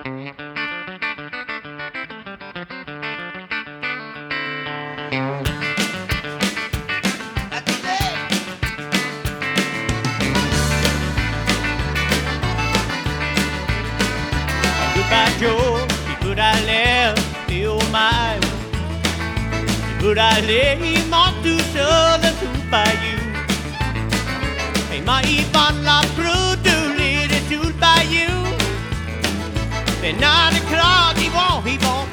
Goodbye, Joe. Could I live? Oh my. Could I live on to southern to Bayou? Hey, my Ivan la Prudu, little to Bayou. Then 9 o'clock, he won't.